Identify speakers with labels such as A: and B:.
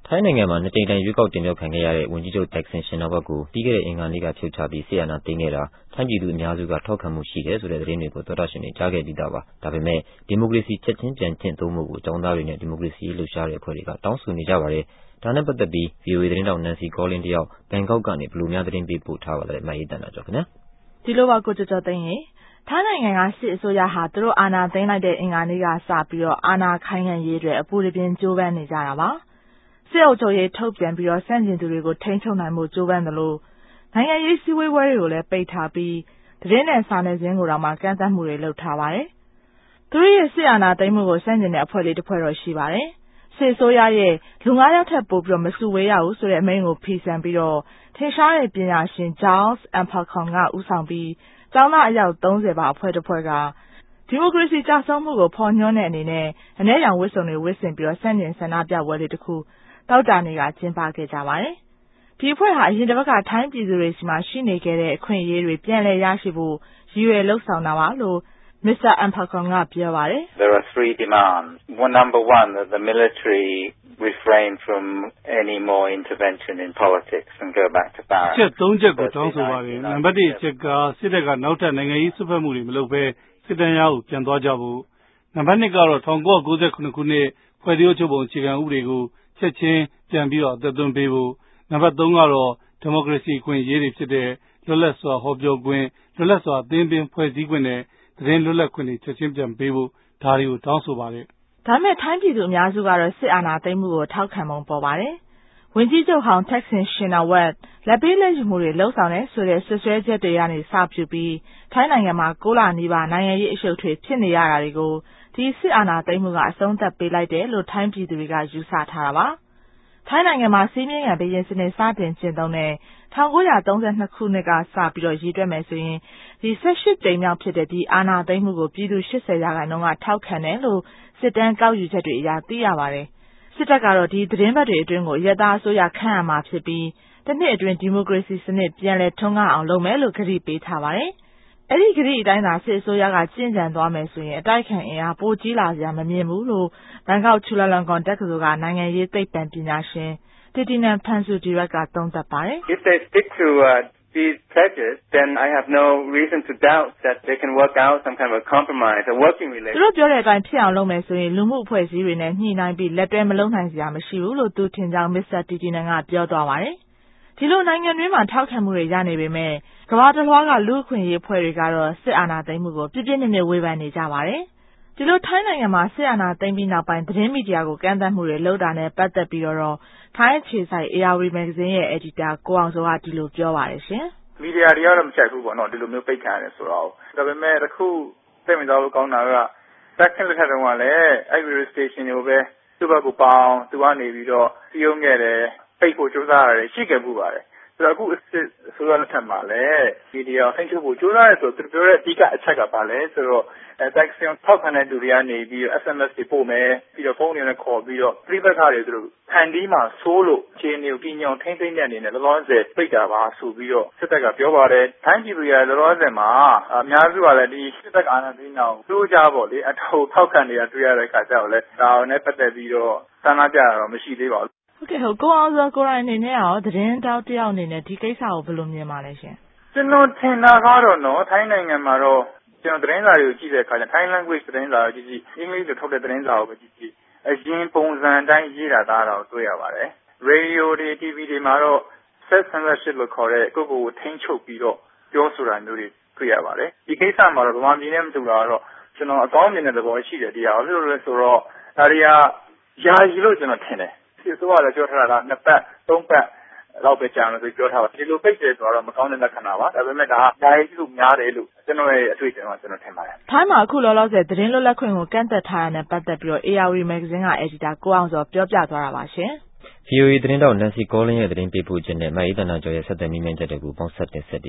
A: ထိုင်းနိုင်ငံမှာနှစ်ကြိမ်တိုင်ရွေးကောက်တင်မြှောက်ခံခဲ့ရတဲ့ဝန်ကြီးချုပ် Thaksin Shinawatra ကိုပြီးခဲ့တဲ့အင်္ဂါနေ့ကဖြုတ်ချပြီးစစ်အာဏာသိမ်းခဲ့တာထိုင်းပြည်သူအများစုကထောက်ခံမှုရှိတယ်ဆိုတဲ့သတင်းတွေကိုသောတရှင်တွေကြားခဲ့ပြီးသားပါ။ဒါပေမဲ့ဒီမိုကရေစီချက်ချင်းပြန်ကျင့်သုံးမှုကိုကျောင်းသားတွေနဲ့ဒီမိုကရေစီရေးလှုပ်ရှားတဲ့အဖွဲ့တွေကတောင်းဆိုနေကြပါတယ်။ဒါနဲ့ပတ်သက်ပြီး VOA သတင်းထောက် Nancy Collins တယောက်ဘန်ကောက်ကနေဘယ်လိုများသတင်းပေးပို့ထားပါလဲမအေးတန်တာကြောင့်ခင်ဗျာ
B: ။ဒီလိုပါကိုကြော်သိန်းရေထိုင်းနိုင်ငံကစစ်အစိုးရဟာသူတို့အာဏာသိမ်းလိုက်တဲ့အင်္ဂါနေ့ကစပြီးတော့အာဏာခိုင်ခံရေးအတွက်အပူတပြင်းကြိုးပမ်းနေကြတာပါ။စစ်အုပ်ချုပ်ရေးထုတ်ပြန်ပြီးတော့ဆန့်ကျင်သူတွေကိုထိန်းချုပ်နိုင်မှုကြိုးပမ်းသလိုနိုင်ငံရေးစည်းဝေးပွဲတွေကိုလည်းပိတ်ထားပြီးသတင်းနဲ့စာနယ်ဇင်းကိုတော့မှကန့်သတ်မှုတွေလုပ်ထားပါတယ်။သူတို့ရဲ့စစ်အာဏာသိမ်းမှုကိုဆန့်ကျင်တဲ့အဖွဲ့လေးတစ်ဖွဲ့တော့ရှိပါတယ်။စစ်အစိုးရရဲ့လူ 9 ယောက်ထက်ပိုပြီးတော့မစုဝေးရဘူးဆိုတဲ့အမိန့်ကိုဖီဆန်ပြီးတော့ထင်ရှားတဲ့ပညာရှင် Charles Ampakong ကဦးဆောင်ပြီးကျောင်းသားအယောက်30ပါအဖွဲ့တစ်ဖွဲ့ကဒီမိုကရေစီကျဆုံးမှုကိုဖော်ညွှန်းတဲ့အနေနဲ့အနက်ရောင်ဝတ်စုံတွေဝတ်ဆင်ပြီးတော့ဆန့်ကျင်ဆန္ဒပြပွဲလေးတစ်ခုတောက်တာနေကကျင်းပခဲ့ကြပါတယ်။ဒီအဖွဲ့ဟာအရင်တစ်ပတ်ကထိုင်းပြည်သူတွေစီမှာရှိနေခဲ့တဲ့အခွင့်အရေးတွေပြန်လည်ရရှိဖို့ရည်ရွယ်လှုပ်ဆောင်တာပါလို့Mr. Ampakong ကပြောပါတယ်။
C: There are 3 demands. Number 1 that the military refrain from any more intervention in politics and go back to power.
D: ချက် 3 ချက်ကိုတောင်းဆိုပါတယ်။နံပါတ် 1 အချက်ကစစ်တပ်ကနောက်ထပ်နိုင်ငံရေးစွက်ဖက်မှုတွေမလုပ်ဘဲစစ်တမ်းရကိုပြန်သွားကြဖို့။နံပါတ် 2 ကတော့1998ခုနှစ်ဖွဲ့စည်းအုပ်ချုပ်ပုံအခြေခံဥပဒေကိုချက်ချင်းပြန်ပြီးတော့အသက်သွင်းပေးဖို့။နံပါတ် 3 ကတော့ဒီမိုကရေစီအခွင့်အရေးတွေဖြစ်တဲ့လွတ်လပ်စွာဟောပြောခွင့်လွတ်လပ်စွာအသင်းပင်ဖွဲ့စည်းခွင့်နဲ့သတင်းလွတ်လပ်ခွင့်တွေချက်ချင်းပြန်ပေးဖို့ဒါတွေကိုတောင်းဆိုပါတယ်
B: ။ဒါမဲ့ထိုင်းပြည်သူအများစုကတော့စစ်အာဏာသိမ်းမှုကိုထောက်ခံပုံပေါ်ပါတယ်။ဝန်ကြီးချုပ်ဟောင်း Thaksin Shinawatra လက်ပေးလက်ယူမှုတွေလှုံ့ဆော်တဲ့ဆိုတဲ့ဆွဆွဲချက်တွေကနေစပြုပြီးထိုင်းနိုင်ငံမှာ6 လနီးပါးနိုင်ငံရေးအရှုပ်ထွေးဖြစ်နေရတာတွေကိုဒီစစ်အာဏာသိမ်းမှုကအဆုံးသတ်ပေးလိုက်တယ်လို့ထိုင်းပြည်သူတွေကယူဆထားတာပါ။ထိုင်းနိုင်ငံမှာစီးမြင့်ခံဘရင်စနစ်စတင်ကျင့်သုံးတဲ့1932ခုနှစ်ကစပြီးတော့ရည်တွက်မယ်ဆိုရင်ဒီ18ကြိမ်မြောက်ဖြစ်တဲ့ဒီအာဏာသိမ်းမှုကိုပြည်သူ80%ကထောက်ခံတယ်လို့စစ်တမ်းကောက်ယူချက်တွေအရသိရပါတယ်။စစ်တပ်ကတော့ဒီသတင်းပတ်တွေအတွင်းကိုရတာအစိုးရခန့်အပ်မှာဖြစ်ပြီးတစ်နှစ်အတွင်းဒီမိုကရေစီစနစ်ပြန်လည်ထွန်းကားအောင်လုပ်မယ်လို့ကတိပေးထားပါတယ်။အဲ့ဒီကတိအတိုင်းသာစစ်အစိုးရကကျင့်ကြံသွားမယ်ဆိုရင်အတိုက်ခံအင်အားပိုကြီးလာစရာမမြင်ဘူးလို့ဘန်ကောက်ချူလာလောင်ကွန်တက္ကသိုလ်ကနိုင်ငံရေးသိပ္ပံပညာရှင်Thitinan Pongsudhirak ကသုံးသပ်ပါတယ်
C: ။ If they stick to these pledges then I have no reason to doubt that they can work out some kind of a compromise a working relationship
B: သူတို့ပြောတဲ့အတိုင်းဖြစ်အောင်လုပ်မယ်ဆိုရင်လူမှုအဖွဲ့အစည်းတွေနဲ့ညှိနှိုင်းပြီးလက်တွဲမလုပ်နိုင်စရာမရှိဘူးလို့သူထင်ကြောင်း Mr. Thitinan ကပြောသွားပါတယ်။ဒီလိုနိုင်ငံတွင်းမှာထောက်ခံမှုတွေရနေပေမဲ့ကမ္ဘာတစ်လွှားကလူ့အခွင့်အရေးအဖွဲ့တွေကတော့စစ်အာဏာသိမ်းမှုကိုပြပြနေနေဝေဖန်နေကြပါတယ်။ဒီလိုထိုင်းနိုင်ငံမှာစစ်အာဏာသိမ်းပြီးနောက်ပိုင်းသတင်းမီဒီယာကိုကန့်သတ်မှုတွေလုပ်တာနဲ့ပတ်သက်ပြီးတော့ထိုင်းအခြေစိုက် ARD မဂ္ဂဇင်းရဲ့အယ်ဒီတာကိုအောင်စောကဒီလိုပြောပါတယ်ရှင်
C: ။မီဒီယာတွေကတော့မကြိုက်ဘူးပေါ့နော်ဒီလိုမျိုးပိတ်ခံရတယ်ဆိုတော့ဒါပေမဲ့တစ်ခုသိမြင်သွားလို့ကောင်းတာကတက်ခင်းလက်ထက်တုန်းကလည်းအဲ့ဒီ station တွေကိုပဲသူ့ဘက်ကိုပေါင်းသူကနေပြီးတော့စီယုံခဲ့တယ်ပိတ်ဖို့ကြိုးစားရတယ်ရှိခဲ့မှုပါတယ်ဆိုတော့အခုဆိုတော့လက်ထက်မှာလည်းမီဒီယာထိန်းချုပ်ဖို့ကြိုးစားရဆိုသူပြောတဲ့အဓိကအချက်ကပါလဲဆိုတော့Thaksin ထောက်ခံတဲ့သူတွေကနေပြီးတော့ SMS တွေပို့မယ်ပြီးတော့ဖုန်းတွေနဲ့ခေါ်ပြီးတော့ပြိပက္ခတွေသူတို့ဖန်တီးမှာစိုးလို့ခြေနေကိုပြင်အောင်ထိမ့်သိမ့်တဲ့အနေနဲ့လောလောဆယ်ပိတ်တာပါဆိုပြီးတော့စစ်တပ်ကပြောပါတယ်ထိုင်းပြည်သူတွေကလောလောဆယ်မှာအများစုကလည်းဒီစစ်တပ်အာဏာသိမ်းတာကိုစိုးကြပေါ့လေအထောက်ခံနေတာတွေ့ရတဲ့အခါကျတော့လည်းဒါနဲ့ပတ်သက်ပြီးတော့ဆန္ဒပြတာတော့မရှိသေးပါဘူး
B: ဟုတ်ကဲ့ကိုအောင်စောကိုရိုင်းအနေနဲ့ရောသတင်းတောက်တယောက်အနေနဲ့ဒီကိစ္စကိုဘယ်လိုမြင်ပါလဲရှင်
C: ကျွန်တော်ထင်တာကတော့နော်ထိုင်းနိုင်ငံမှာတော့ကျွန်တော်သတင်းစာတွေကိုကြည့်တဲ့အခါကျ Thai language သတင်းစာကိုကြည့်အင်္ဂလိပ်လိုထုတ်တဲ့သတင်းစာကိုပဲကြည့်အရင်ပုံစံတိုင်းရေးတာတော့တွေ့ရပါတယ်ရေဒီယိုတွေ TV တွေမှာတော့ self censorship လို့ခေါ်တဲ့ကိုယ့်ကိုယ်ကိုထိန်းချုပ်ပြီးတော့ပြောဆိုတာမျိုးတွေတွေ့ရပါတယ်ဒီကိစ္စမှာတော့ဗမာပြည်နဲ့မတူတာတော့ကျွန်တော်အကောင်းမြင်တဲ့သဘောရှိတယ်တရားဘာလို့လဲဆိုတော့ဒါတွေကယာယီလို့ကျွန်တော်ထင်တယ်ဒီဆိုတော့လည်းပြောထားတာက2ပတ်3ပတ်လောက်ပဲကြာမယ်ဆိုပြောထားပါဒီလိုပိတ်တယ်ဆိုတော့မကောင်းတဲ့လက္ခဏာပါဒါပေမဲ့ဒါယာယီလို့များတယ်လို့ကျွန်တော်ရဲ့အတွေ့အကြုံကကျွန်တော်ထင်ပါတယ်
B: ထိုင်းမှာအခုလောလောဆယ်သတင်းလွတ်လပ်ခွင့်ကိုကန့်သက်ထားရတဲ့ပတ်သက်ပြီးတော့ ARD မဂ္ဂဇင်းကအယ်ဒီတာကိုအောင်စောပြောပြသွားတာပါရှင်
A: ။ VOA သတင်းထောက် Nancy Collins ရဲ့သတင်းပေးပို့ချက်နဲ့မအေးတန်တာကျော်ရဲ့ဆက်သွယ်မိန့်ချက်တွေကိုပေါင်းစပ်တင်ဆက်